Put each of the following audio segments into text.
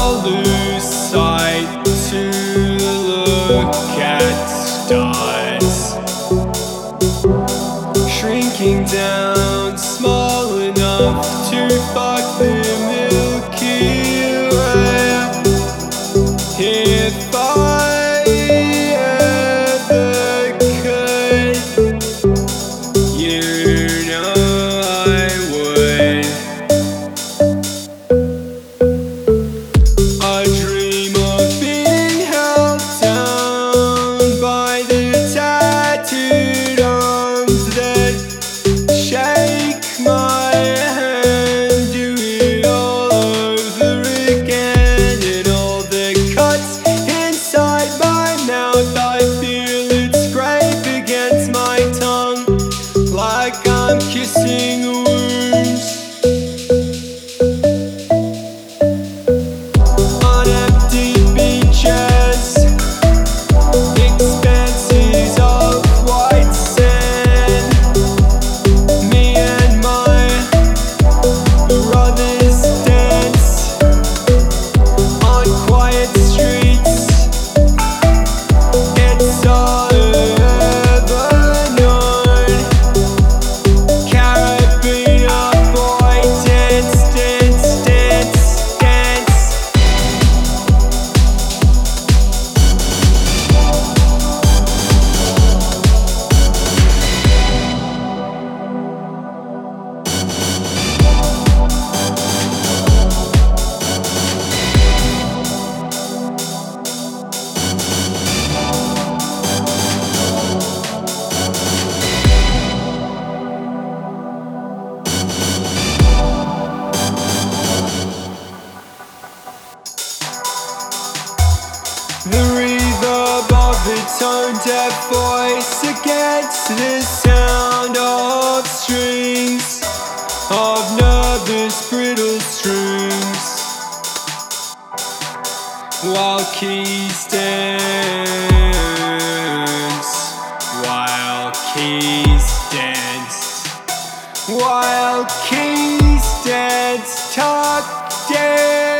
I'll lose sight to look at stars, shrinking down small enough to fuck the Milky Way. If I ever could, you know I would. I dream of being held down by the tattooed arms that shake my hand, do it all over again, and all the cuts inside my mouth, I feel it scrape against my tongue like I'm kissing worms. On empty beaches, expanses of white sand, me and my brothers dance on quiet streets. It's all ever known. Carabiner boy, dance, dance, dance, dance. The reverb of the tone-deaf voice against the sound of strings, of nervous brittle strings, while keys dance, while keys dance, while keys dance, tuck dance.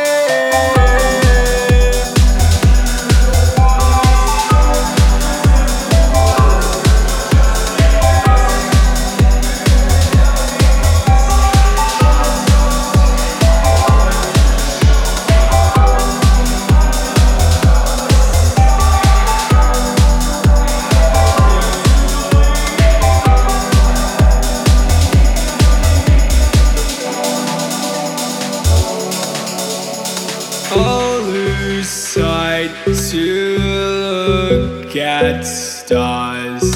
I'll lose sight to look at stars,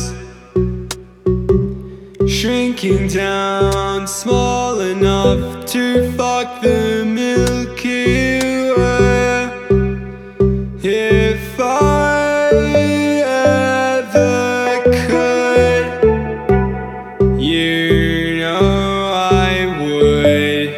shrinking down small enough to fuck the Milky Way. If I ever could, you know I would.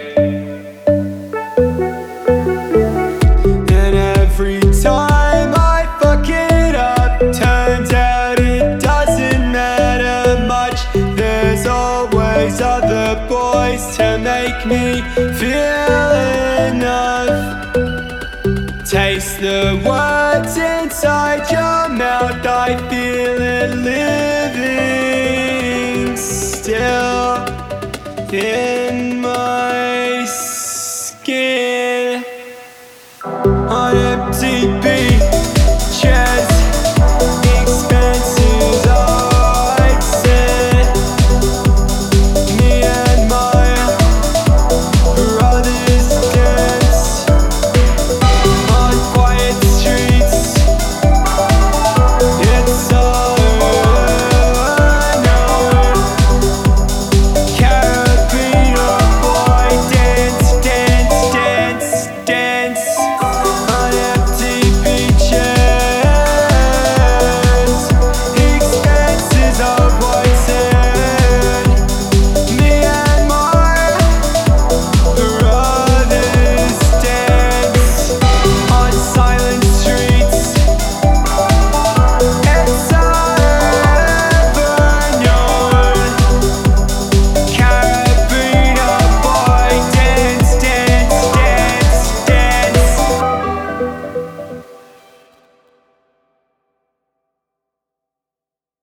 Every time I fuck it up, turns out it doesn't matter much. There's always other boys to make me feel enough. Taste the words inside your mouth, I feel it living still in my